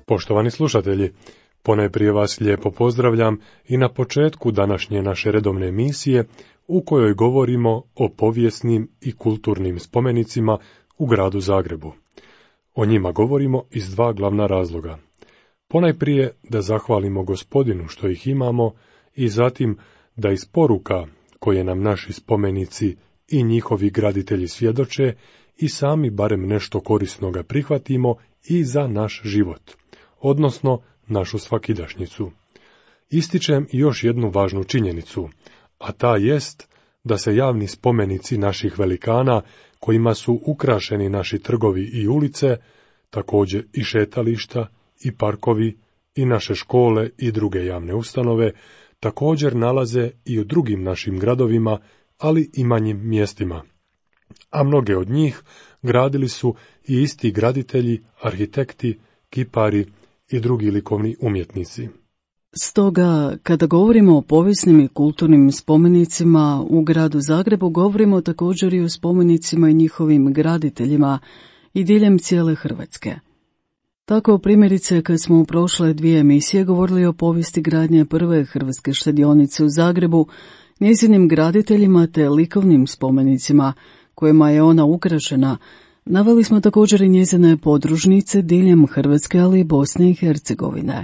Poštovani slušatelji, ponajprije vas lijepo pozdravljam i na početku današnje naše redovne emisije u kojoj govorimo o povijesnim i kulturnim spomenicima u gradu Zagrebu. O njima govorimo iz dva glavna razloga. Ponajprije da zahvalimo Gospodinu što ih imamo i zatim da iz poruka koje nam naši spomenici i njihovi graditelji svjedoče i sami barem nešto korisnoga prihvatimo i za naš život, odnosno našu svakidašnjicu. Ističem još jednu važnu činjenicu, a ta jest da se javni spomenici naših velikana, kojima su ukrašeni naši trgovi i ulice, također i šetališta, i parkovi, i naše škole i druge javne ustanove, također nalaze i u drugim našim gradovima, ali i manjim mjestima. A mnoge od njih gradili su i isti graditelji, arhitekti, kipari i drugi likovni umjetnici. Stoga, kada govorimo o povijesnim i kulturnim spomenicima u gradu Zagrebu, govorimo također i o spomenicima i njihovim graditeljima i diljem cijele Hrvatske. Tako, primjerice, kad smo u prošle 2 emisije govorili o povijesti gradnje prve hrvatske štedionice u Zagrebu, njezinim graditeljima te likovnim spomenicima kojima je ona ukrašena, naveli smo također i njezine podružnice diljem Hrvatske, ali i Bosne i Hercegovine.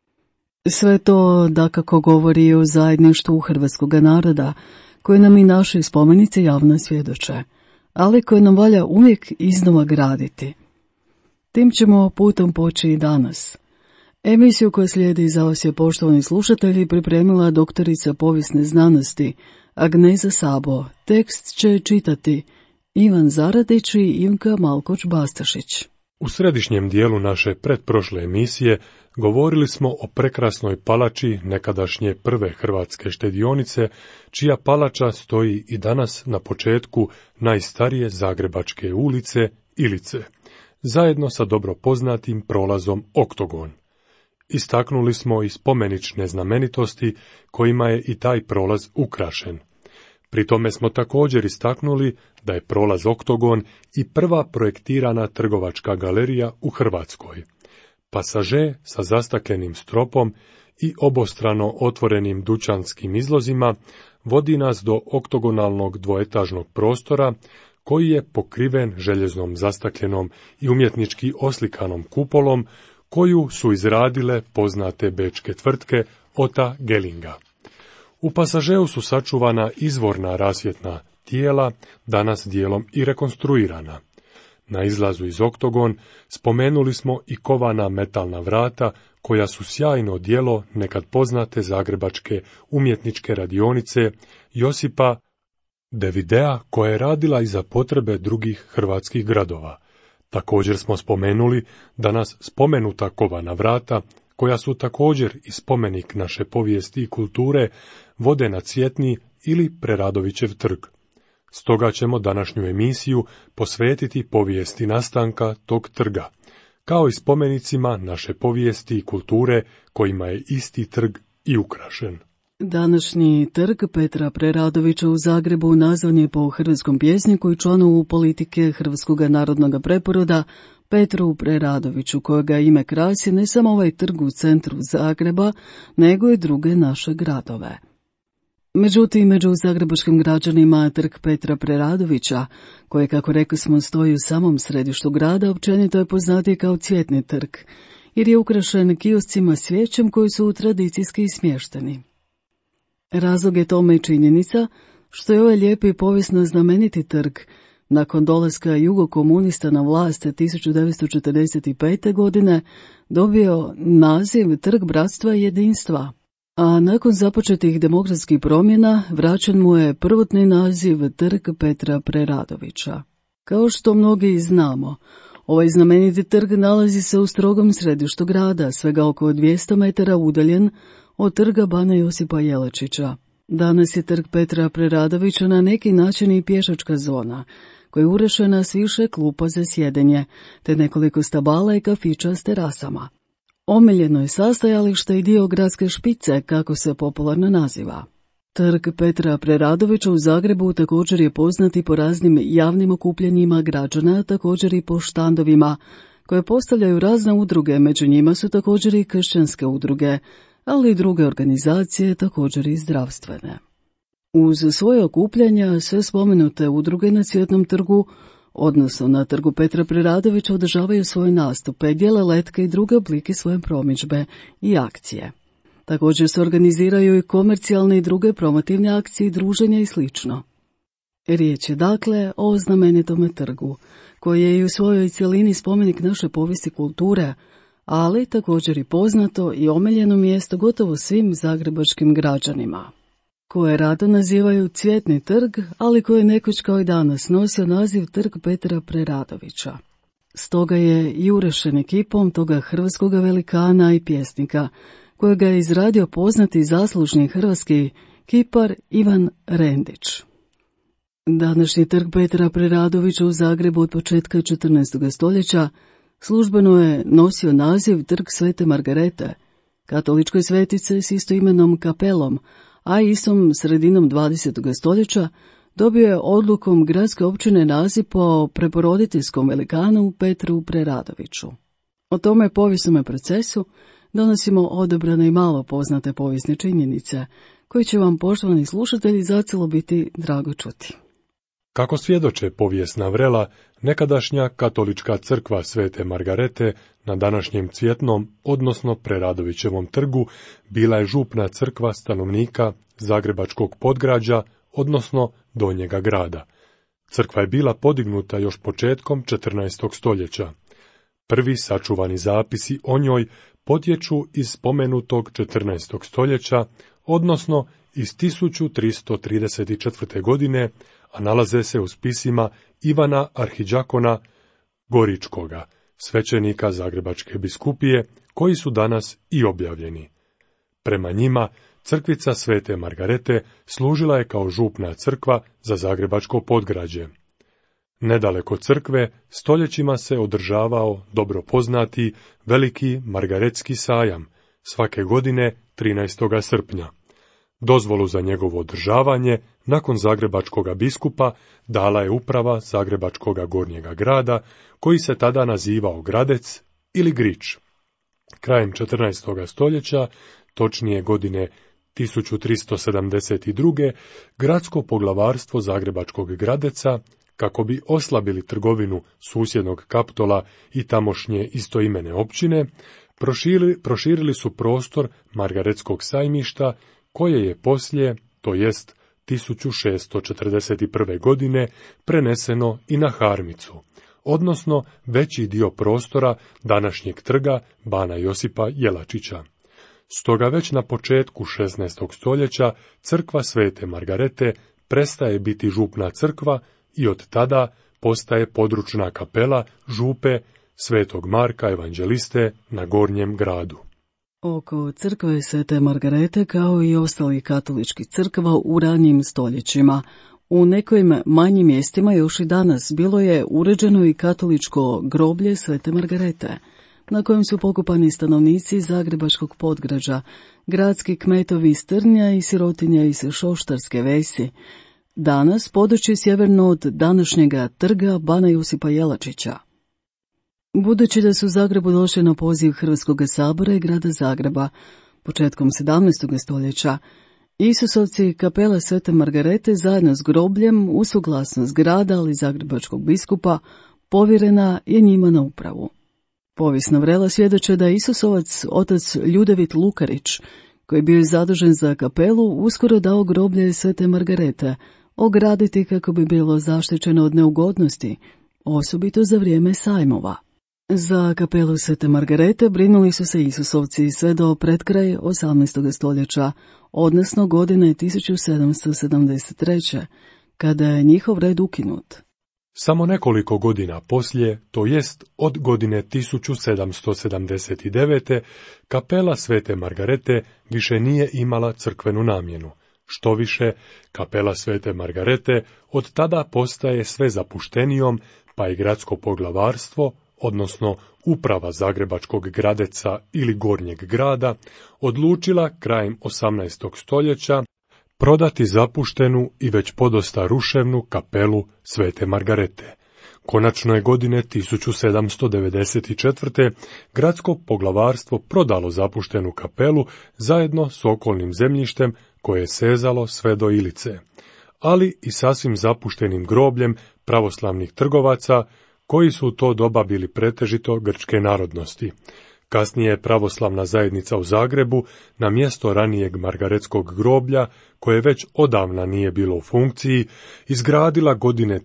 Sve to dakako govori o zajedništvu hrvatskog naroda, koje nam i naši spomenici javno svjedoče, ali koje nam valja uvijek iznova graditi. Tim ćemo putom poći i danas. Emisiju koja slijedi za vas je, poštovani slušatelji, pripremila doktorica povijesne znanosti Agneza Sabo. Tekst će čitati Ivan Zaradić i Ivka Malkoć-Bastašić. U središnjem dijelu naše pretprošle emisije govorili smo o prekrasnoj palači nekadašnje prve hrvatske štedionice, čija palača stoji i danas na početku najstarije zagrebačke ulice Ilice, zajedno sa dobro poznatim prolazom Oktogon. Istaknuli smo i spomenične znamenitosti kojima je i taj prolaz ukrašen. Pri tome smo također istaknuli da je prolaz Oktogon i prva projektirana trgovačka galerija u Hrvatskoj. Pasaže sa zastaklenim stropom i obostrano otvorenim dućanskim izlozima vodi nas do oktogonalnog dvoetažnog prostora koji je pokriven željeznom zastaklenom i umjetnički oslikanom kupolom koju su izradile poznate bečke tvrtke Ota Gellinga. U pasažeu su sačuvana izvorna rasvjetna tijela, danas dijelom i rekonstruirana. Na izlazu iz Oktogon spomenuli smo i kovana metalna vrata, koja su sjajno djelo nekad poznate zagrebačke umjetničke radionice Josipa Devidea, koja je radila i za potrebe drugih hrvatskih gradova. Također smo spomenuli danas spomenuta kovana vrata, koja su također i spomenik naše povijesti i kulture, vode na Cvjetni ili Preradovićev trg. Stoga ćemo današnju emisiju posvetiti povijesti nastanka tog trga, kao i spomenicima naše povijesti i kulture kojima je isti trg i ukrašen. Današnji trg Petra Preradovića u Zagrebu nazvan je po hrvatskom pjesniku i članu politike Hrvatskog narodnog preporoda Petru Preradoviću, kojega ime krasi ne samo ovaj trg u centru Zagreba, nego i druge naše gradove. Međutim, među zagrebačkim građanima trg Petra Preradovića, koji, kako rekli smo, stoji u samom središtu grada, općenito je poznatiji kao Cvjetni trg, jer je ukrašen kioscima s cvijećem koji su tradicijski smješteni. Razlog je tome i činjenica što je ovaj lijepi povijesno znameniti trg nakon dolaska jugokomunista na vlast 1945. godine dobio naziv Trg bratstva i jedinstva, a nakon započetih demokratskih promjena vraćen mu je prvotni naziv Trg Petra Preradovića. Kao što mnogi znamo, ovaj znameniti trg nalazi se u strogom središtu grada, svega oko 200 metara udaljen od trga Bana Josipa Jelačića. Danas je trg Petra Preradovića na neki način i pješačka zona, koja je urešena s više klupa za sjedenje, te nekoliko stabala i kafića s terasama. Omiljeno je sastajalište i dio gradske špice, kako se popularno naziva. Trg Petra Preradovića u Zagrebu također je poznat i po raznim javnim okupljanjima građana, također i po štandovima koje postavljaju razne udruge, među njima su također i kršćanske udruge, ali i druge organizacije, također i zdravstvene. Uz svoje okupljanja, sve spomenute udruge na Cvjetnom trgu, odnosno na Trgu Petra Preradovića, održavaju svoje nastupe, dijele letke i druge oblike svoje promidžbe i akcije. Također se organiziraju i komercijalne i druge promotivne akcije, druženja i sl. Riječ je dakle o znamenitome trgu, koji je i u svojoj cjelini spomenik naše povijesti kulture, ali također i poznato i omiljeno mjesto gotovo svim zagrebačkim građanima, koje rado nazivaju Cvjetni trg, ali koje nekoć kao i danas nosio naziv Trg Petra Preradovića. Stoga je i urešen ekipom toga hrvatskog velikana i pjesnika, kojega je izradio poznati i zaslužni hrvatski kipar Ivan Rendić. Današnji Trg Petra Preradovića u Zagrebu od početka 14. stoljeća službeno je nosio naziv Trg Svete Margarete, katoličkoj svetice s istoimenom kapelom, a istom sredinom 20. stoljeća dobio je odlukom gradske općine naziv po preporoditeljskom velikanu Petru Preradoviću. O tome povijesnome procesu donosimo odabrane i malo poznate povijesne činjenice, koje će vam, poštovani slušatelji, zacijelo biti drago čuti. Kako svjedoče povijesna vrela, nekadašnja katolička crkva Svete Margarete na današnjem Cvjetnom, odnosno Preradovićevom trgu, bila je župna crkva stanovnika Zagrebačkog podgrađa, odnosno Donjega grada. Crkva je bila podignuta još početkom 14. stoljeća. Prvi sačuvani zapisi o njoj potječu iz spomenutog 14. stoljeća, odnosno iz 1334. godine, a nalaze se u spisima Ivana Arhidžakona Goričkoga, svećenika Zagrebačke biskupije, koji su danas i objavljeni. Prema njima, crkvica Svete Margarete služila je kao župna crkva za Zagrebačko podgrađe. Nedaleko crkve stoljećima se održavao dobro poznati veliki Margaretski sajam, svake godine 13. srpnja. Dozvolu za njegovo održavanje nakon zagrebačkoga biskupa dala je uprava Zagrebačkoga Gornjega grada, koji se tada nazivao Gradec ili Grič. Krajem 14. stoljeća, točnije godine 1372. gradsko poglavarstvo Zagrebačkog Gradeca, kako bi oslabili trgovinu susjednog Kaptola i tamošnje istoimene općine, proširili su prostor Margaretskog sajmišta, koje je poslije, to jest 1641. godine, preneseno i na Harmicu, odnosno veći dio prostora današnjeg trga Bana Josipa Jelačića. Stoga već na početku 16. stoljeća crkva Svete Margarete prestaje biti župna crkva i od tada postaje područna kapela župe Svetog Marka Evanđeliste na Gornjem gradu. Oko crkve Svete Margarete, kao i ostalih katoličkih crkva u ranijim stoljećima, u nekim manjim mjestima još i danas bilo je uređeno i katoličko groblje Svete Margarete, na kojem su pokopani stanovnici Zagrebačkog podgrađa, gradski kmetovi iz Trnja i sirotinja iz Šoštarske Vesi, danas područje sjeverno od današnjega trga Bana Josipa Jelačića. Budući da su u Zagrebu došli na poziv Hrvatskog sabora i grada Zagreba početkom 17. stoljeća, Isusovci kapela Svete Margarete zajedno s grobljem uz suglasnost grada, ali zagrebačkog biskupa, povjerena je njima na upravu. Povijesna vrela svjedoče da je Isusovac otac Ljudevit Lukarić, koji je bio zadužen za kapelu, uskoro dao groblje Svete Margarete ograditi kako bi bilo zaštićeno od neugodnosti, osobito za vrijeme sajmova. Za kapelu Svete Margarete brinuli su se Isusovci sve do pred kraj 18. stoljeća, odnosno godine 1773. kada je njihov red ukinut. Samo nekoliko godina poslije, to jest od godine 1779. kapela Svete Margarete više nije imala crkvenu namjenu. Štoviše, kapela Svete Margarete od tada postaje sve zapuštenijom, pa i gradsko poglavarstvo, odnosno uprava Zagrebačkog Gradeca ili Gornjeg grada, odlučila krajem 18. stoljeća prodati zapuštenu i već podosta ruševnu kapelu Svete Margarete, Konačno je godine 1794. gradsko poglavarstvo prodalo zapuštenu kapelu zajedno s okolnim zemljištem koje je sezalo sve do Ilice, ali i sasvim zapuštenim grobljem pravoslavnih trgovaca koji su u to doba bili pretežito grčke narodnosti. Kasnije je pravoslavna zajednica u Zagrebu na mjesto ranijeg margaretskog groblja, koje već odavna nije bilo u funkciji, izgradila godine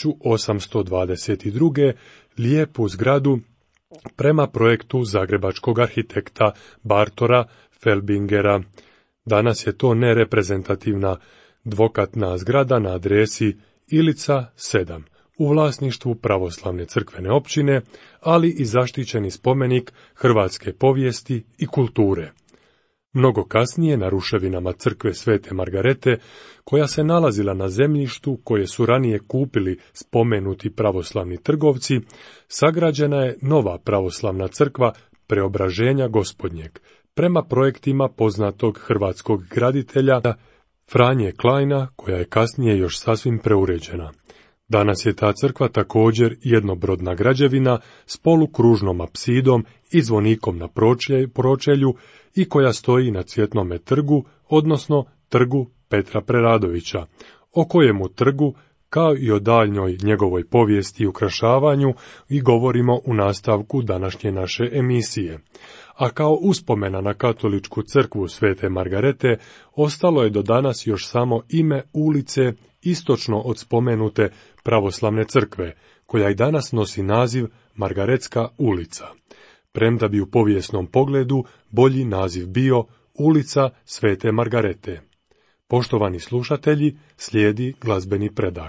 1822. lijepu zgradu prema projektu zagrebačkog arhitekta Bartora Felbingera. Danas je to nereprezentativna dvokatna zgrada na adresi Ilica 7. u vlasništvu pravoslavne crkvene općine, ali i zaštićeni spomenik hrvatske povijesti i kulture. Mnogo kasnije, na ruševinama crkve Svete Margarete, koja se nalazila na zemljištu koje su ranije kupili spomenuti pravoslavni trgovci, sagrađena je nova pravoslavna crkva Preobraženja Gospodnjeg, prema projektima poznatog hrvatskog graditelja Franje Klajna, koja je kasnije još sasvim preuređena. Danas je ta crkva također jednobrodna građevina s polukružnom apsidom i zvonikom na pročelju i koja stoji na Cvjetnome trgu, odnosno trgu Petra Preradovića, o kojemu trgu, kao i o daljnjoj njegovoj povijesti i ukrašavanju, i govorimo u nastavku današnje naše emisije. A kao uspomena na katoličku crkvu Svete Margarete, ostalo je do danas još samo ime ulice istočno od spomenute pravoslavne crkve, koja i danas nosi naziv Margaretska ulica, premda bi u povijesnom pogledu bolji naziv bio Ulica Svete Margarete. Poštovani slušatelji, slijedi glazbeni predah.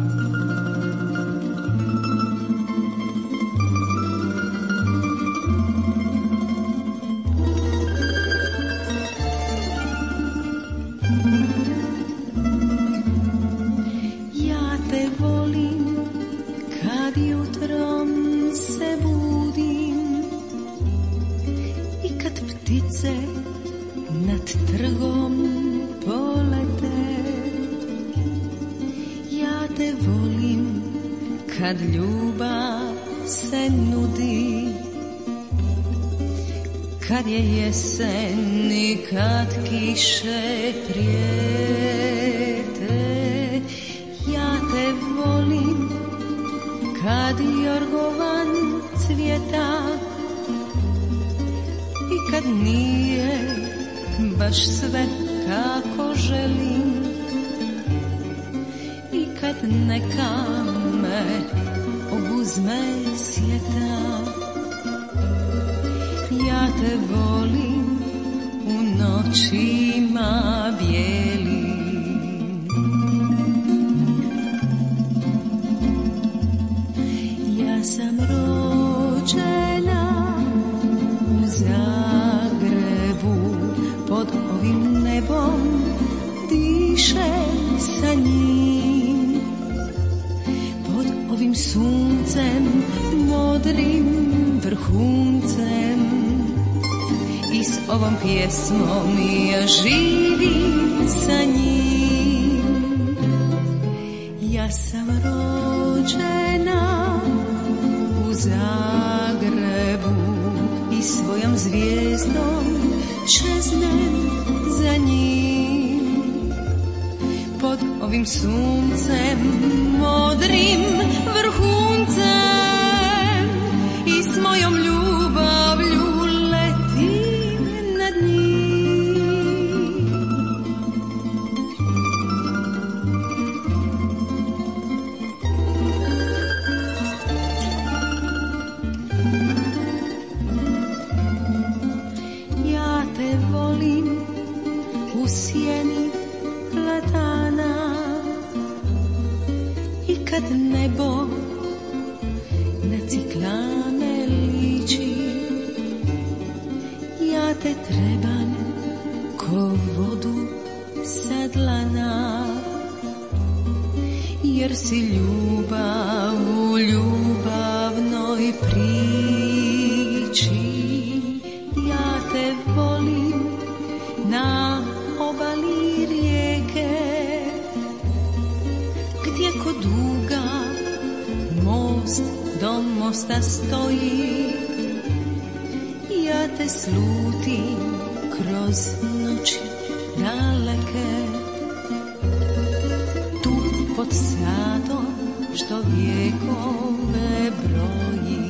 Nad trgom polete, ja te volim kad ljubav se nudi, kad je jesen i kad kiše prijete. Ja te volim kad jorgovan cvjeta i kad nije baš sve kako želim, i kad neka me obuzme sjeta. Ja te volim u noćima bijelim. Ja sam rođena u Zagrebu, pod ovim nebom dišem sa njim, pod ovim suncem modrim vrhuncem, i s ovom pjesmom ja živim sa njim. Ja sam rođena u Zagrebu i svojom zvijezdom čeznem za njim, pod ovim suncem modrim vrhuncem, i s mojom ljubavlju letim nad njim. Ja te volim u sjeni platana, i kad nebo na ciklane liči, ja te trebam ko vodu sa dlana, jer si ljubav u ljubavnoj priči. Ja te volim na obali rijeke, gdje ko duga mora most do mosta stoji, ja te slutim kroz noći daleke, tu pod sadom što vjekove broji.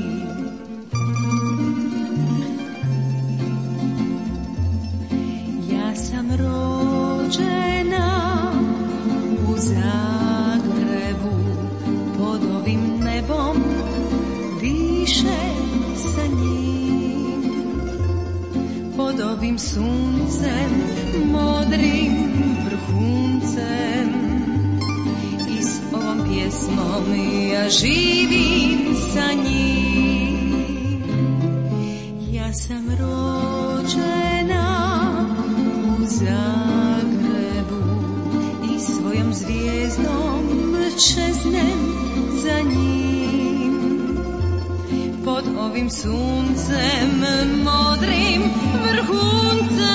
Ja sam rođena u Zagrebu, pod ovim nebom diše sa njim, pod ovim suncem modrim vrhuncem, i s ovom pjesmom ja živim sa njim. Ja sam rođena u Zagrebu i svojom zvijezdom čeznem za njim, pod ovim suncem modrim vrhuncem,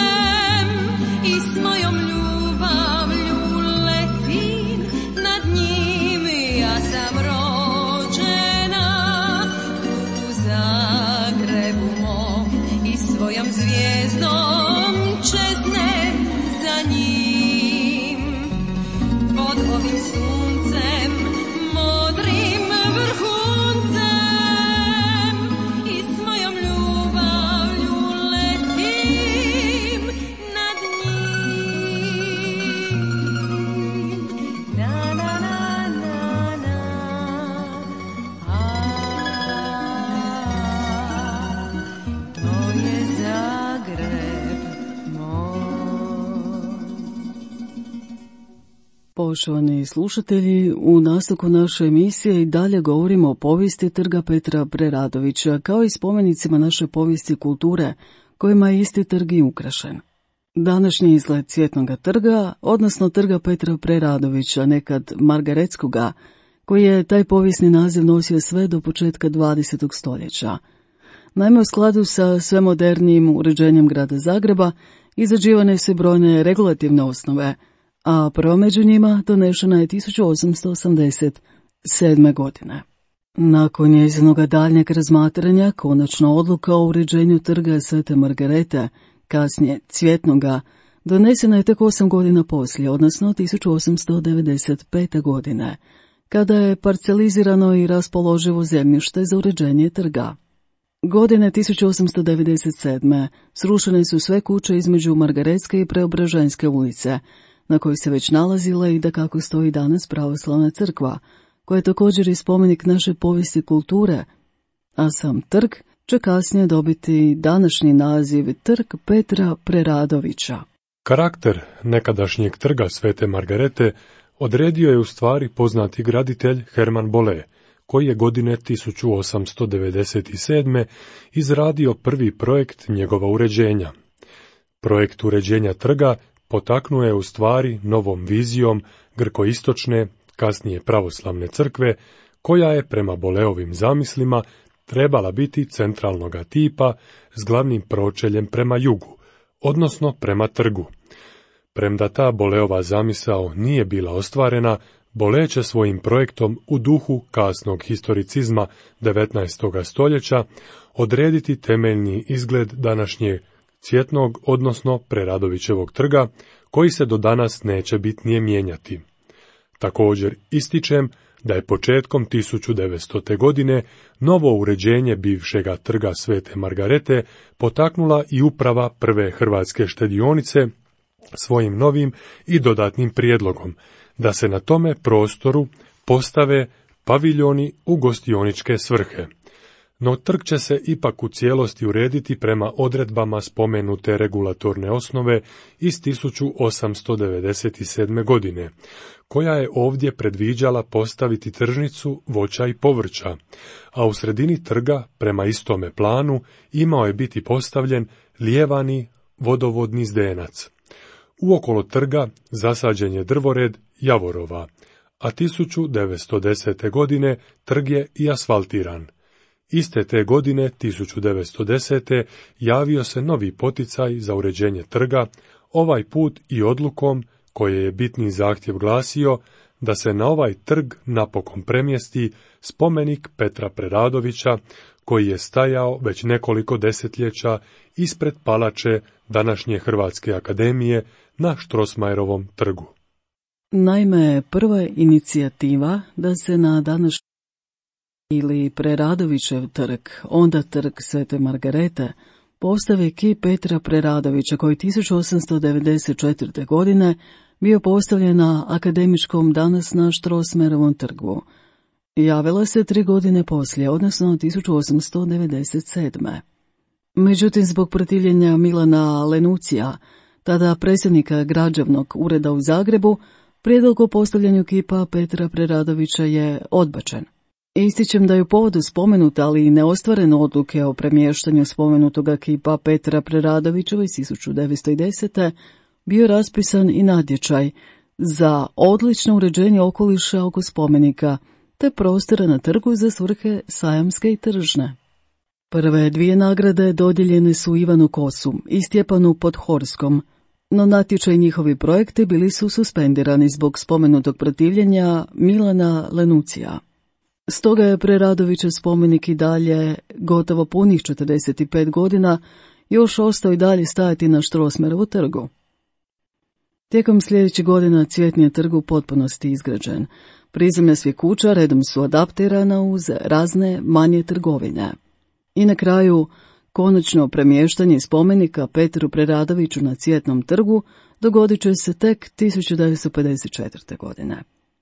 i s mojom ljubavlju letim nad njim. Ja sam rođena u Zagrebu mom i svojom zvijezdom čeznem za njim, pod ovim suncem modrim vrhuncem, i s mojom ljubavlju letim nad njim. Na, na, na, na, na. To je Zagreb moj. Poštovani slušatelji, u nastavku naše emisije i dalje govorimo o povijesti Trga Petra Preradovića, kao i spomenicima naše povijesti kulture, kojima je isti trg i ukrašen. Današnji izgled Cvjetnoga trga, odnosno Trga Petra Preradovića, nekad Margaretskoga, koji je taj povijesni naziv nosio sve do početka 20. stoljeća. Naime, u skladu sa sve modernijim uređenjem grada Zagreba, izrađivane su brojne regulativne osnove, a prva među njima donešena je 1887. godine. Nakon njezinog daljnjeg razmatranja, konačno odluka o uređenju trga Svete Margarete, kasnije Cvjetnoga, donesena je tek 8 godina poslije, odnosno 1895. godine, kada je parcelizirano i raspoloživo zemljište za uređenje trga. Godine 1897. srušene su sve kuće između Margaretske i Preobraženske ulice, na kojoj se već nalazila i dakako stoji danas pravoslavna crkva, koja je također i spomenik naše povijesti kulture, a sam trg će kasnije dobiti današnji naziv Trg Petra Preradovića. Karakter nekadašnjeg trga Svete Margarete odredio je u stvari poznati graditelj Herman Bolle, koji je godine 1897. izradio prvi projekt njegova uređenja. Projekt uređenja trga potaknuo je u stvari novom vizijom grkoistočne, kasnije pravoslavne crkve, koja je prema Bolleovim zamislima trebala biti centralnoga tipa s glavnim pročeljem prema jugu, odnosno prema trgu. Premda ta Bolleova zamisao nije bila ostvarena, Bolle će svojim projektom u duhu kasnog historicizma 19. stoljeća odrediti temeljni izgled današnjeg Cvjetnog, odnosno Preradovićevog trga, koji se do danas neće bitnije mijenjati. Također ističem da je početkom 1900. godine novo uređenje bivšega trga Svete Margarete potaknula i uprava prve hrvatske štedionice svojim novim i dodatnim prijedlogom, da se na tome prostoru postave paviljoni u gostioničke svrhe. No trg će se ipak u cijelosti urediti prema odredbama spomenute regulatorne osnove iz 1897. godine, koja je ovdje predviđala postaviti tržnicu voća i povrća, a u sredini trga, prema istome planu, imao je biti postavljen lijevani vodovodni zdenac. Uokolo trga zasađen je drvored javorova, a 1910. godine trg je i asfaltiran. Iste te godine, 1910. javio se novi poticaj za uređenje trga, ovaj put i odlukom koje je bitni zahtjev glasio da se na ovaj trg napokon premjesti spomenik Petra Preradovića, koji je stajao već nekoliko desetljeća ispred palače današnje Hrvatske akademije na Strossmayerovom trgu. Naime, prva inicijativa da se na današnji ili Preradovićev trg, onda trg Svete Margarete, postave kip Petra Preradovića, koji 1894. godine bio postavljen na Akademičkom, danas na Strossmayerovom trgu. Javila se 3 godine poslije, odnosno 1897. Međutim, zbog protivljenja Milana Lenucija, tada predsjednika građevnog ureda u Zagrebu, prijedlog o postavljanju kipa Petra Preradovića je odbačen. Ističem da je u povodu spomenute, ali i neostvarene odluke o premještanju spomenutoga kipa Petra Preradovića iz 1910. bio raspisan i natječaj za odlično uređenje okoliša oko spomenika, te prostora na trgu za svrhe sajamske i tržne. Prve 2 nagrade dodijeljene su Ivanu Kosu i Stjepanu Podhorskom, no natječaj njihovi projekti bili su suspendirani zbog spomenutog protivljenja Milana Lenucija. Stoga je Preradovićev spomenik i dalje, gotovo punih 45 godina, još ostao i dalje stajati na Strossmayerovu trgu. Tijekom sljedećih godina Cvjetni je trg u potpunosti izgrađen. Prizemlja svih kuća redom su adaptirana uz razne manje trgovine. I na kraju, konačno premještanje spomenika Petru Preradoviću na Cvjetnom trgu dogodit će se tek 1954. godine.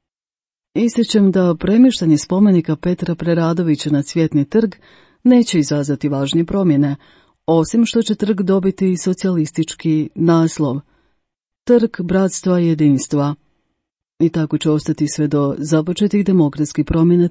Ističem da premještanje spomenika Petra Preradovića na Cvjetni trg neće izazvati važnije promjene, osim što će trg dobiti socijalistički naslov Trg bratstva i jedinstva. I tako će ostati sve do započetih demokratskih promjena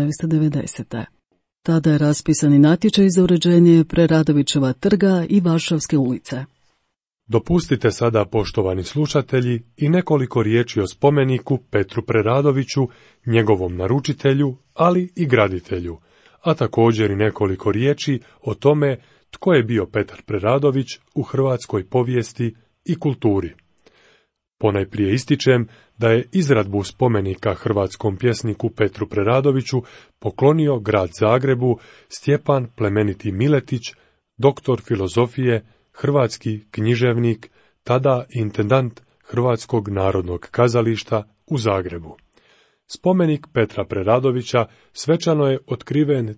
1990. Tada je raspisani natječaj za uređenje Preradovićeva trga i Varšavske ulice. Dopustite sada, poštovani slušatelji, i nekoliko riječi o spomeniku Petru Preradoviću, njegovom naručitelju, ali i graditelju, a također i nekoliko riječi o tome tko je bio Petar Preradović u hrvatskoj povijesti i kulturi. Ponajprije ističem da je izradbu spomenika hrvatskom pjesniku Petru Preradoviću poklonio grad Zagrebu Stjepan plemeniti Miletić, doktor filozofije, hrvatski književnik, tada intendant Hrvatskog narodnog kazališta u Zagrebu. Spomenik Petra Preradovića svečano je otkriven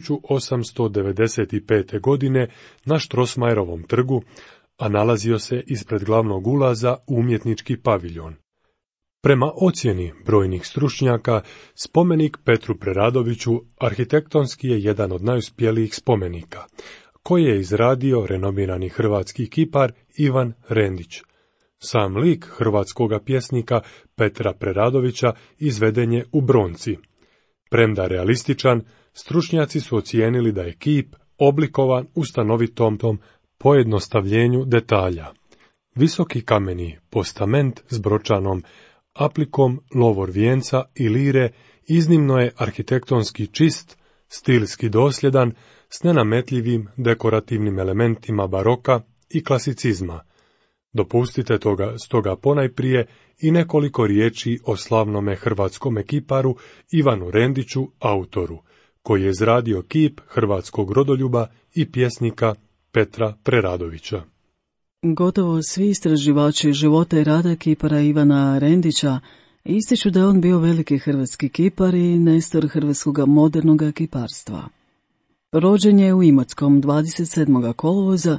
1895. godine na Strossmayerovom trgu, a nalazio se ispred glavnog ulaza u umjetnički paviljon. Prema ocjeni brojnih stručnjaka, spomenik Petru Preradoviću arhitektonski je jedan od najuspjelijih spomenika, koji je izradio renomirani hrvatski kipar Ivan Rendić. Sam lik hrvatskoga pjesnika Petra Preradovića izveden je u bronci. Premda realističan, stručnjaci su ocijenili da je kip oblikovan u stanovitom pojednostavljenju detalja. Visoki kameni postament s bročanom aplikom lovor vijenca i lire iznimno je arhitektonski čist, stilski dosljedan, s nenametljivim dekorativnim elementima baroka i klasicizma. Dopustite stoga ponajprije i nekoliko riječi o slavnome hrvatskome kiparu Ivanu Rendiću, autoru, koji je izradio kip hrvatskog rodoljuba i pjesnika Petra Preradovića. Gotovo svi istraživači života i rada kipara Ivana Rendića ističu da je on bio veliki hrvatski kipar i nestor hrvatskog modernog kiparstva. Rođen je u Imotskom 27. kolovoza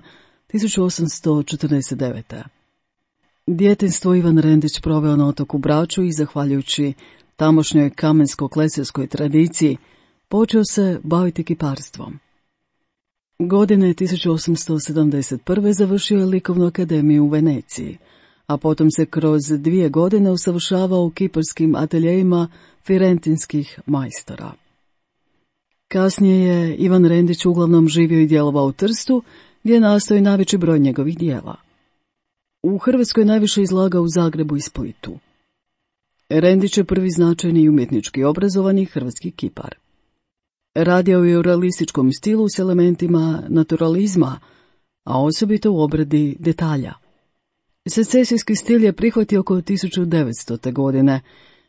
1849. Djetinjstvo Ivan Rendić proveo na otoku Braču i, zahvaljujući tamošnjoj kamensko-klesarskoj tradiciji, počeo se baviti kiparstvom. Godine 1871. završio je likovnu akademiju u Veneciji, a potom se kroz 2 godine usavršavao u kiparskim ateljejima firentinskih majstora. Kasnije je Ivan Rendić uglavnom živio i djelovao u Trstu, gdje je nastao i najveći broj njegovih dijela. U Hrvatskoj najviše izlagao u Zagrebu i Splitu. Rendić je prvi značajni i umjetnički obrazovani hrvatski kipar. Radio je u realističkom stilu s elementima naturalizma, a osobito u obradi detalja. Secesijski stil je prihvatio oko 1900. godine,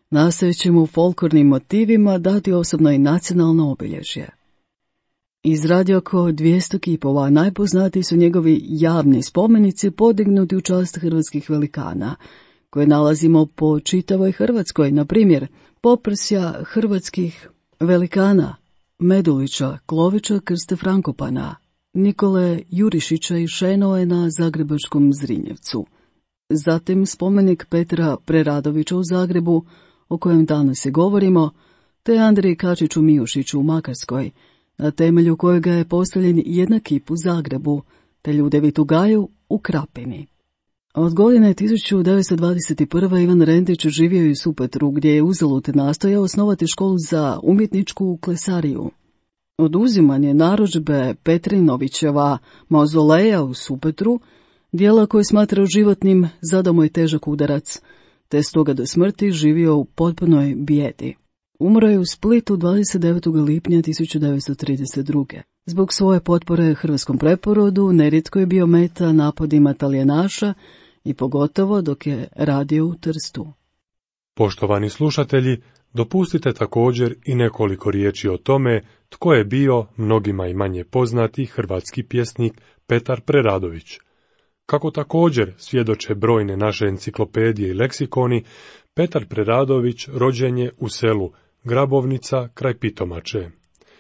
nastojeći mu folklornim motivima dati osobno i nacionalno obilježje. Izradio oko 200 kipova, najpoznatiji su njegovi javni spomenici podignuti u čast hrvatskih velikana, koje nalazimo po čitavoj Hrvatskoj, na primjer poprsja hrvatskih velikana Medulića, Klovića, Krste Frankopana, Nikole Jurišića i Šenoe na zagrebačkom Zrinjevcu. Zatim spomenik Petra Preradovića u Zagrebu, o kojem danas i govorimo, te Andriji Kačiću Mijušiću u Makarskoj, na temelju kojega je postavljen jednak kip u Zagrebu, te Ljudevitu Gaju u Krapini. Od godine 1921. Ivan Rendić živio je u Supetru, gdje je uzalud nastojao osnovati školu za umjetničku klesariju. Oduzimanje narudžbe Petrinovićeva mauzoleja u Supetru, dijela koje smatrao životnim, zadao mu je težak udarac, te stoga do smrti živio u potpunoj bijedi. Umro je u Splitu 29. lipnja 1932. Zbog svoje potpore hrvatskom preporodu nerijetko je bio meta napadima Talijenaša i pogotovo dok je radio u Trstu. Poštovani slušatelji, dopustite također i nekoliko riječi o tome tko je bio mnogima i manje poznati hrvatski pjesnik Petar Preradović. Kako također svjedoče brojne naše enciklopedije i leksikoni, Petar Preradović rođen je u selu Grabovnica kraj Pitomače.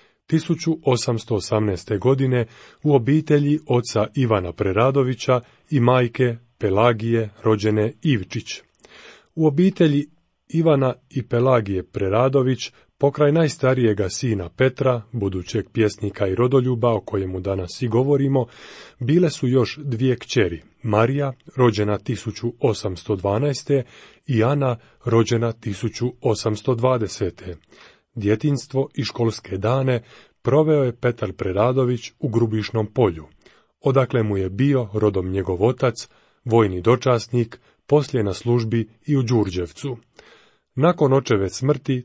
1818. godine u obitelji oca Ivana Preradovića i majke Pelagije rođene Ivčić. U obitelji Ivana i Pelagije Preradović, pokraj najstarijega sina Petra, budućeg pjesnika i rodoljuba o kojemu danas i govorimo, bile su još dvije kćeri, Marija, rođena 1812. i Ana, rođena 1820. Djetinjstvo i školske dane proveo je Petar Preradović u Grubišnom Polju, odakle mu je bio rodom njegov otac, vojni dočasnik, poslije na službi i u Đurđevcu. Nakon očeve smrti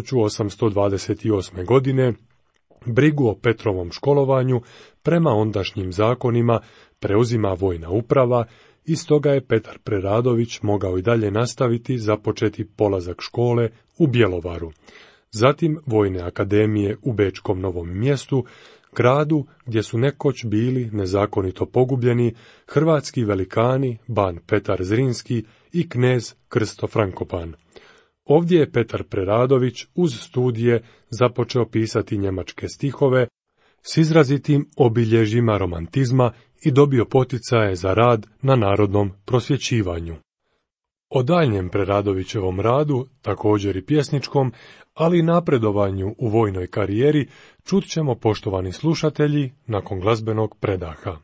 1828. godine brigu o Petrovom školovanju prema ondašnjim zakonima preuzima vojna uprava i stoga je Petar Preradović mogao i dalje nastaviti započeti polazak škole u Bjelovaru, zatim Vojne akademije u Bečkom Novom Mjestu, gradu gdje su nekoć bili nezakonito pogubljeni hrvatski velikani Ban Petar Zrinski i knez Krsto Frankopan. Ovdje je Petar Preradović uz studije započeo pisati njemačke stihove s izrazitim obilježjima romantizma i dobio poticaje za rad na narodnom prosvjećivanju. O daljnjem Preradovićevom radu, također i pjesničkom, ali i napredovanju u vojnoj karijeri, čut ćemo, poštovani slušatelji, nakon glazbenog predaha.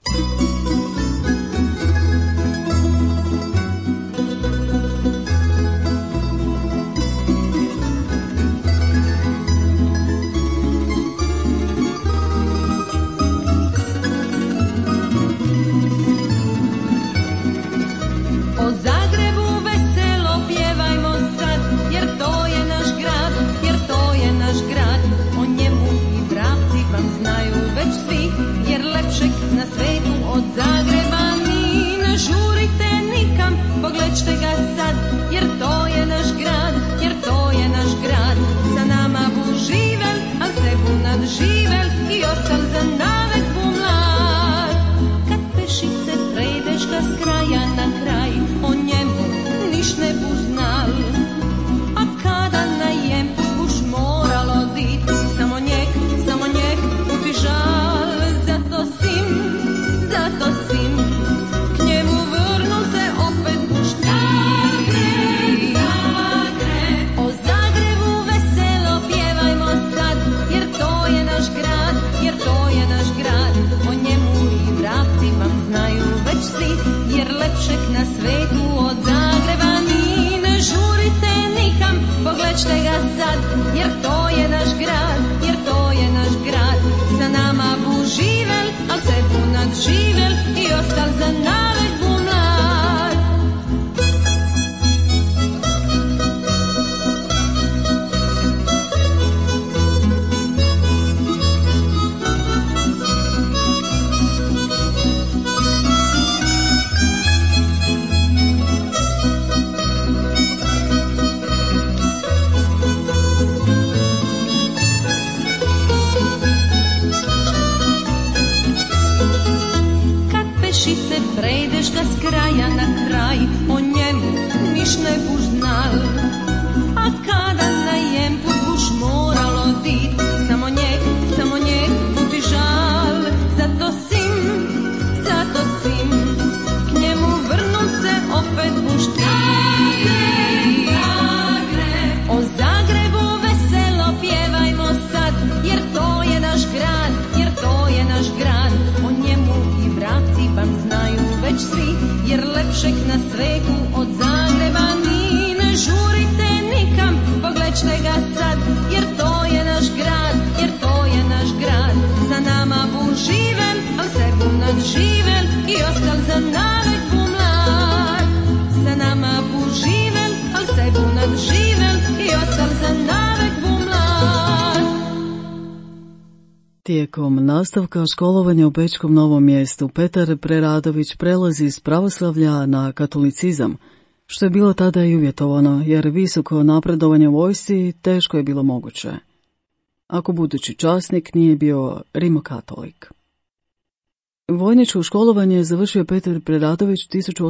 Tijekom nastavka školovanja u Bečkom Novom Mjestu, Petar Preradović prelazi iz pravoslavlja na katolicizam, što je bilo tada i uvjetovano, jer visoko napredovanje u vojsci teško je bilo moguće, ako budući časnik nije bio rimokatolik. Vojničko školovanje završio Petar Preradović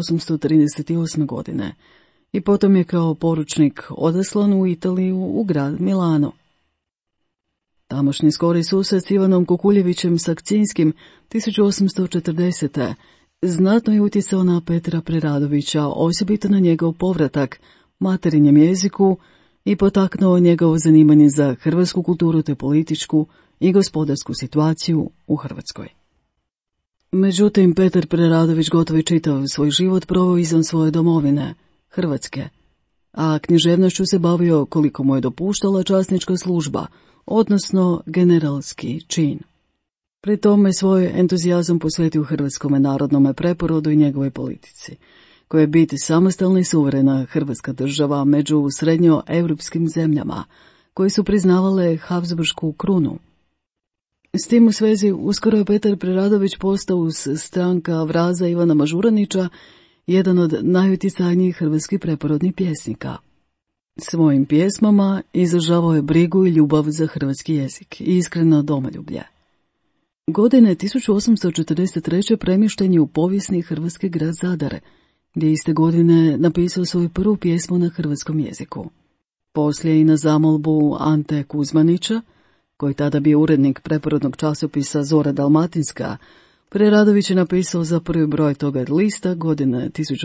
1838. godine i potom je kao poručnik odeslan u Italiju u grad Milano. Tamošnji skori susret s Ivanom Kukuljevićem Sakcinskim 1840. znatno je utjecao na Petra Preradovića, osobito na njegov povratak materinjem jeziku i potaknuo njegovo zanimanje za hrvatsku kulturu te političku i gospodarsku situaciju u Hrvatskoj. Međutim, Petar Preradović gotovo je čitav svoj život proveo izvan svoje domovine, Hrvatske, a književnošću se bavio koliko mu je dopuštala časnička služba, odnosno generalski čin. Pri tome svoj entuzijazam posvetio hrvatskom narodnom preporodu i njegovoj politici, koja je biti samostalna i suverena hrvatska država među srednjoevropskim zemljama, koje su priznavale Habsburšku krunu. S tim u svezi uskoro je Petar Preradović postao uz stranka vraza Ivana Mažuranića jedan od najutjecajnijih hrvatskih preporodnih pjesnika. Svojim pjesmama izražavao je brigu i ljubav za hrvatski jezik i iskreno domoljublje. Godine 1843. premješten je u povijesni hrvatski grad Zadar, gdje iste godine napisao svoju prvu pjesmu na hrvatskom jeziku. Poslije i na zamolbu Ante Kuzmanića, koji tada bio urednik preporodnog časopisa Zora Dalmatinska, Preradović je napisao za prvi broj toga lista godine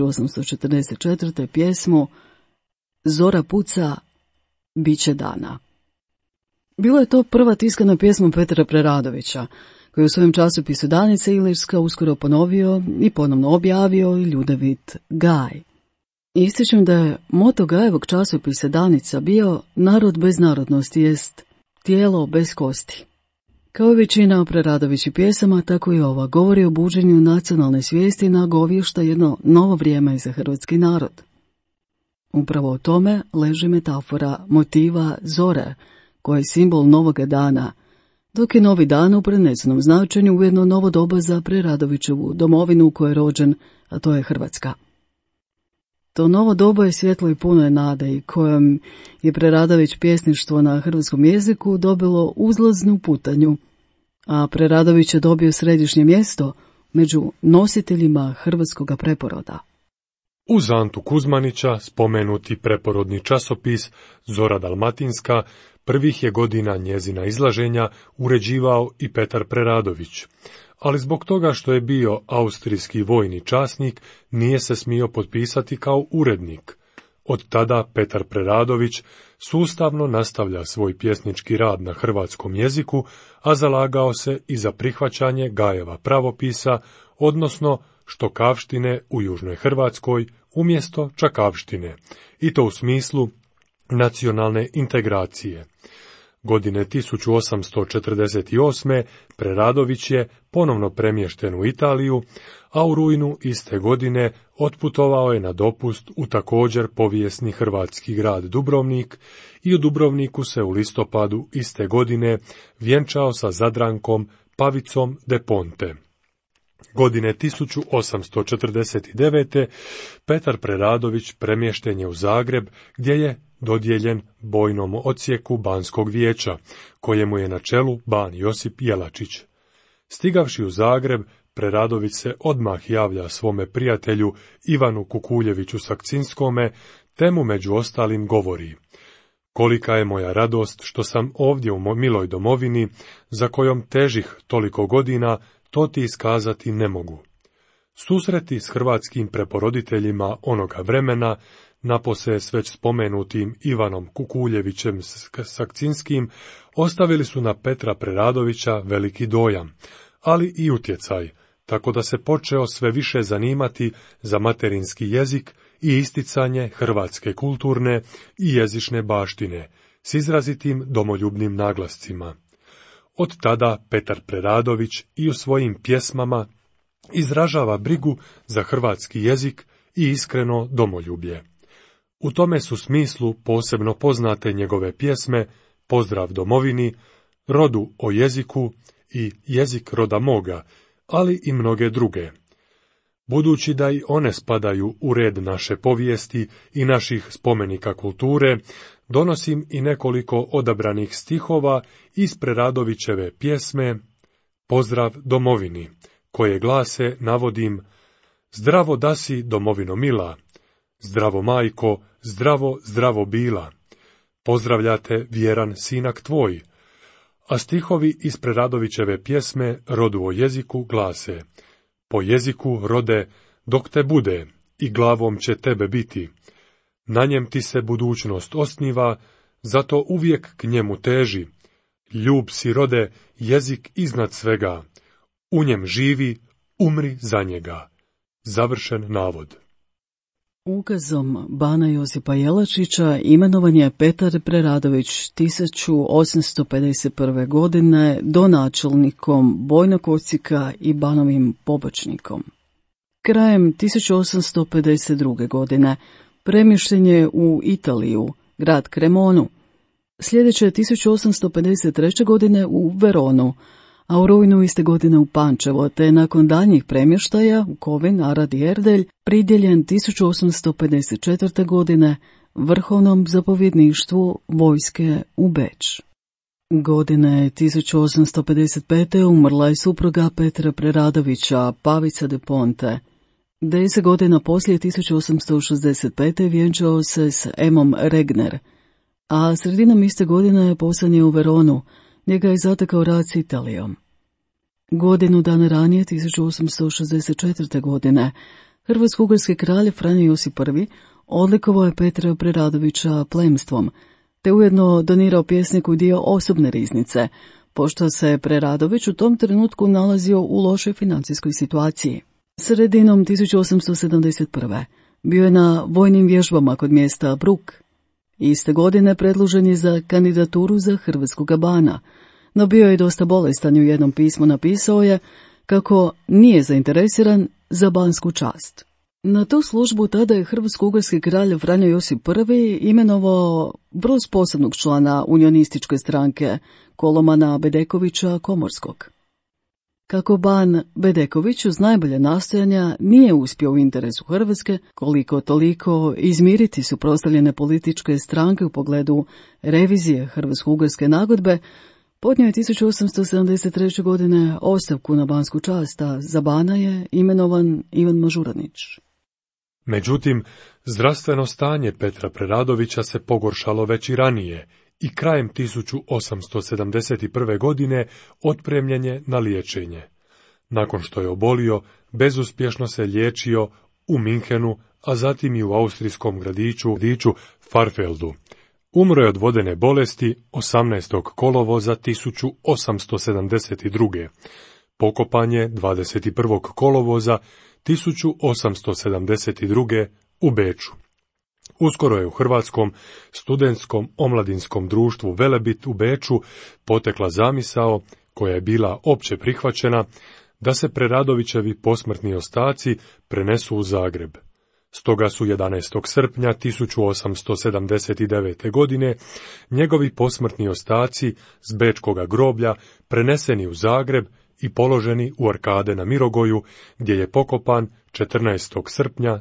1844. pjesmu Zora puca, bit će dana. Bila je to prva tiskana pjesma Petra Preradovića, koji je u svojem časopisu Danica Ilirska uskoro ponovio i ponovno objavio i Ljudevit Gaj. Ističem da je moto Gajevog časopisa Danica bio narod bez narodnosti jest tijelo bez kosti. Kao i većina Preradovićih pjesama, tako i ova govori o buđenju nacionalne svijesti i nagovješta jedno novo vrijeme za hrvatski narod. Upravo u tome leži metafora motiva zore, koja je simbol novoga dana, dok je novi dan u prenesenom značenju ujedno novo doba za Preradovićevu domovinu u kojoj je rođen, a to je Hrvatska. To novo doba je svjetlo i puno je nade i kojom je Preradović pjesništvo na hrvatskom jeziku dobilo uzlaznu putanju, a Preradović je dobio središnje mjesto među nositeljima hrvatskoga preporoda. Uz Antu Kuzmanića spomenuti preporodni časopis Zora Dalmatinska prvih je godina njezina izlaženja uređivao i Petar Preradović, ali zbog toga što je bio austrijski vojni časnik nije se smio potpisati kao urednik. Od tada Petar Preradović sustavno nastavlja svoj pjesnički rad na hrvatskom jeziku, a zalagao se i za prihvaćanje Gajeva pravopisa, odnosno štokavštine u Južnoj Hrvatskoj umjesto čakavštine, i to u smislu nacionalne integracije. Godine 1848. Preradović je ponovno premješten u Italiju, a u rujnu iste godine otputovao je na dopust u također povijesni hrvatski grad Dubrovnik i u Dubrovniku se u listopadu iste godine vjenčao sa Zadrankom Pavicom de Ponte. Godine 1849. Petar Preradović premješten je u Zagreb, gdje je dodijeljen bojnom odsjeku Banskog vijeća, kojemu je na čelu ban Josip Jelačić. Stigavši u Zagreb, Preradović se odmah javlja svome prijatelju Ivanu Kukuljeviću Sakcinskome, te mu među ostalim govori: kolika je moja radost što sam ovdje u miloj domovini, za kojom težih toliko godina, to ti iskazati ne mogu. Susreti s hrvatskim preporoditeljima onoga vremena, napose s već spomenutim Ivanom Kukuljevićem Sakcinskim, ostavili su na Petra Preradovića veliki dojam, ali i utjecaj, tako da se počeo sve više zanimati za materinski jezik i isticanje hrvatske kulturne i jezične baštine s izrazitim domoljubnim naglascima. Od tada Petar Preradović i u svojim pjesmama izražava brigu za hrvatski jezik i iskreno domoljublje. U tome su smislu posebno poznate njegove pjesme Pozdrav domovini, Rodu o jeziku i Jezik roda moga, ali i mnoge druge. Budući da i one spadaju u red naše povijesti i naših spomenika kulture, donosim i nekoliko odabranih stihova iz Preradovićeve pjesme Pozdrav domovini, koje glase, navodim: Zdravo dasi, domovino mila, zdravo majko, zdravo, zdravo bila, pozdravljate vjeran sinak tvoj. A stihovi iz Preradovićeve pjesme Rodu o jeziku glase: Po jeziku, rode, dok te bude, i glavom će tebe biti. Na njem ti se budućnost osniva, zato uvijek k njemu teži. Ljub si, rode, jezik iznad svega. U njem živi, umri za njega. Završen navod. Ukazom bana Josipa Jelačića imenovan je Petar Preradović 1851. godine donačelnikom Bojnog Osijeka i banovim pobočnikom. Krajem 1852. godine premješten je u Italiju, grad Cremonu. Sljedeće 1853. godine u Veronu, a u rujnu iste godine u Pančevo, te nakon daljnjih premještaja u Kovin, Arad i Erdelj, pridjeljen 1854. godine vrhovnom zapovjedništvu vojske u Beč. Godine 1855. umrla je supruga Petra Preradovića, Pavica de Ponte. 10 godina poslije 1865. vjenčao se s Emom Regner, a sredinom iste godine je poslan je u Veronu, njega je zatekao rat s Italijom. Godinu dana ranije, 1864. godine, hrvatsko-ugarski kralj Franjo Josip I odlikovao je Petra Preradovića plemstvom, te ujedno donirao pjesniku dio osobne riznice, pošto se Preradović u tom trenutku nalazio u lošoj financijskoj situaciji. Sredinom 1871. bio je na vojnim vježbama kod mjesta Bruk. Iste godine predložen je za kandidaturu za hrvatskog bana, no bio je dosta bolestan i u jednom pismu napisao je kako nije zainteresiran za bansku čast. Na tu službu tada je hrvatsko-ugarski kralj Franjo Josip I imenovao vrlo sposobnog člana unionističke stranke, Kolomana Bedekovića Komorskog. Kako ban Bedeković uz najbolje nastojanja nije uspio u interesu Hrvatske koliko toliko izmiriti suprotstavljene političke stranke u pogledu revizije hrvatsko-ugarske nagodbe, podnio je 1873. godine ostavku na bansku čast, a za bana je imenovan Ivan Mažuranić. Međutim, zdravstveno stanje Petra Preradovića se pogoršalo već i ranije i krajem 1871. godine otpremljen je na liječenje. Nakon što je obolio, bezuspješno se liječio u Minhenu, a zatim i u austrijskom gradiću Farfeldu. Umro je od vodene bolesti 18. kolovoza 1872. Pokopan je 21. kolovoza 1872. u Beču. Uskoro je u Hrvatskom studentskom omladinskom društvu Velebit u Beču potekla zamisao, koja je bila opće prihvaćena, da se Preradovićevi posmrtni ostaci prenesu u Zagreb. Stoga su 11. srpnja 1879. godine njegovi posmrtni ostaci s bečkoga groblja preneseni u Zagreb i položeni u arkade na Mirogoju, gdje je pokopan 14. srpnja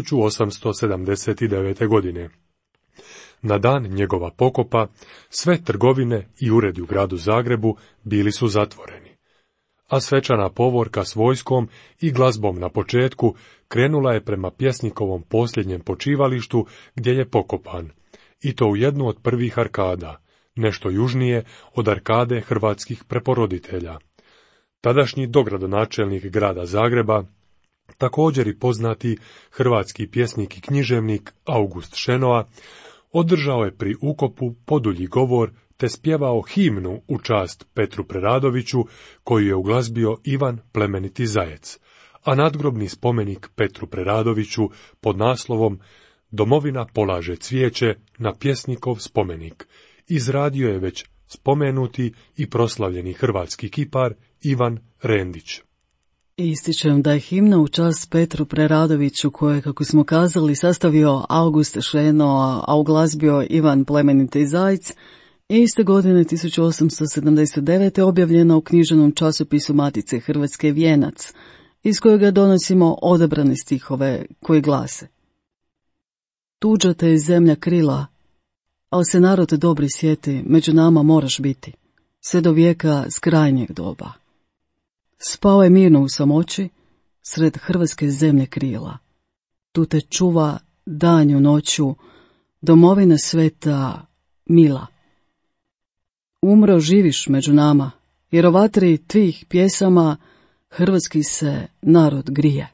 1879. godine. Na dan njegova pokopa sve trgovine i uredi u gradu Zagrebu bili su zatvoreni, a svečana povorka s vojskom i glazbom na početku krenula je prema pjesnikovom posljednjem počivalištu gdje je pokopan, i to u jednu od prvih arkada, nešto južnije od arkade hrvatskih preporoditelja. Tadašnji dogradonačelnik grada Zagreba, također i poznati hrvatski pjesnik i književnik August Šenoa, održao je pri ukopu podulji govor te spjevao himnu u čast Petru Preradoviću, koju je uglazbio Ivan Plemeniti Zajec, a nadgrobni spomenik Petru Preradoviću pod naslovom Domovina polaže cvijeće na pjesnikov spomenik izradio je već spomenuti i proslavljeni hrvatski kipar Ivan Rendić. Ističem da je himna u čast Petru Preradoviću, koje, kako smo kazali, sastavio August Šeno, a uglazbio Ivan Plemeniti Zajec, Iste godine 1879. objavljena u književnom časopisu Matice Hrvatske Vijenac, iz kojega donosimo odabrane stihove koji glase: Tuđa te je zemlja krila, al se narod dobri sjeti, među nama moraš biti, sve do vijeka s krajnjeg doba. Spao je mirno u samoći, sred hrvatske zemlje krila. Tu te čuva danju noću, domovina sveta mila. Umro živiš među nama, jer o vatri tvih pjesama hrvatski se narod grije.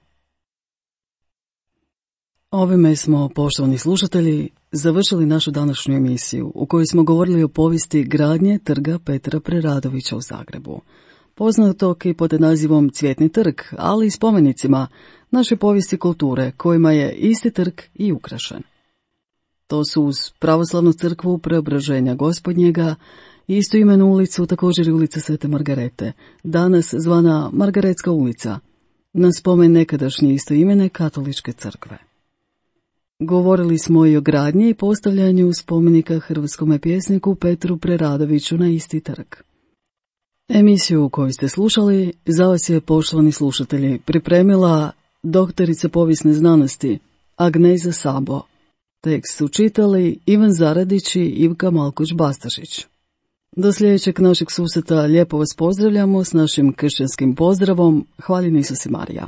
Ovime smo, poštovani slušatelji, završili našu današnju emisiju u kojoj smo govorili o povijesti gradnje trga Petra Preradovića u Zagrebu, poznatog i pod nazivom Cvjetni trg, ali i spomenicima naše povijesti kulture kojima je isti trg i ukrašen. To su uz pravoslavnu crkvu Preobraženja Gospodnjega i istoimenu ulicu, također i ulica Svete Margarete, danas zvana Margaretska ulica, na spomen nekadašnje istoimene katoličke crkve. Govorili smo i o gradnji i postavljanju spomenika hrvatskome pjesniku Petru Preradoviću na isti trg. Emisiju koju ste slušali za vas je, poštovani slušatelji, pripremila doktorica povijesne znanosti Agneza Sabo. Tekst su čitali Ivan Zaradić i Ivka Malkuć-Bastašić. Do sljedećeg našeg susreta lijepo vas pozdravljamo s našim kršćanskim pozdravom. Hvaljen Isus i Marija.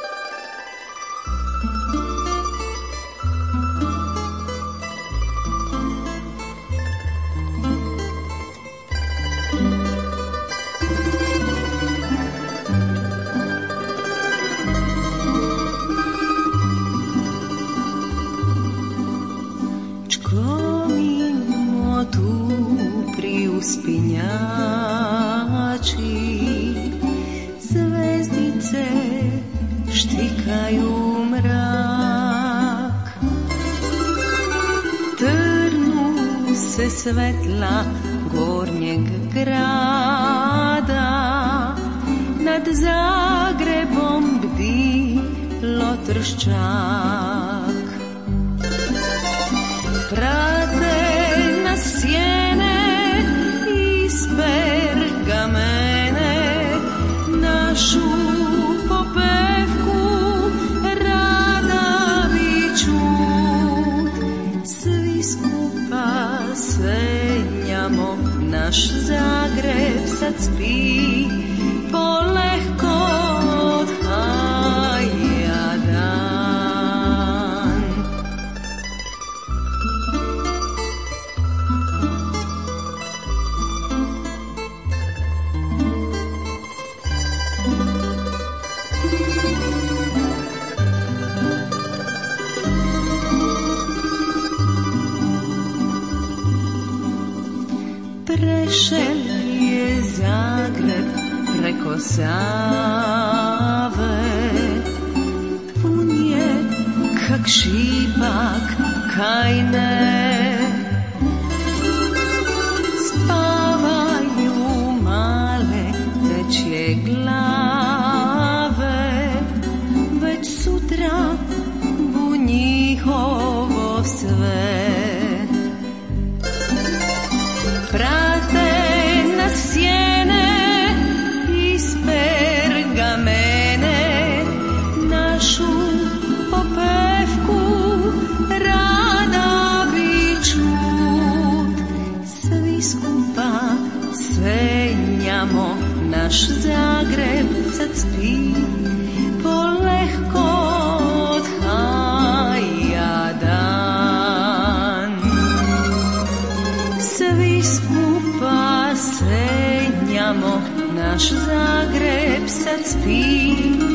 Uspinjači, zvezdice štikaju mrak, trnu se svetla gornjeg grada, nad Zagrebom bdi Lotrščak. Prate nas sjene pergamene, našu popevku rada viču, svi skupa senjamo, naš Zagreb sad spi, polehko odhaja dan. Prešel je Zagreb preko Save, pun je kak šipak kajne, spavaju male dečje glave, već sutra bu njihovo sve. Prate nas sjene iz pergamene, našu popevku rada viču, svi skupa senjamo, naš Zagreb sad spi, polehko odhaja dan. Svi skupa senjamo, naš Zagreb sad spi,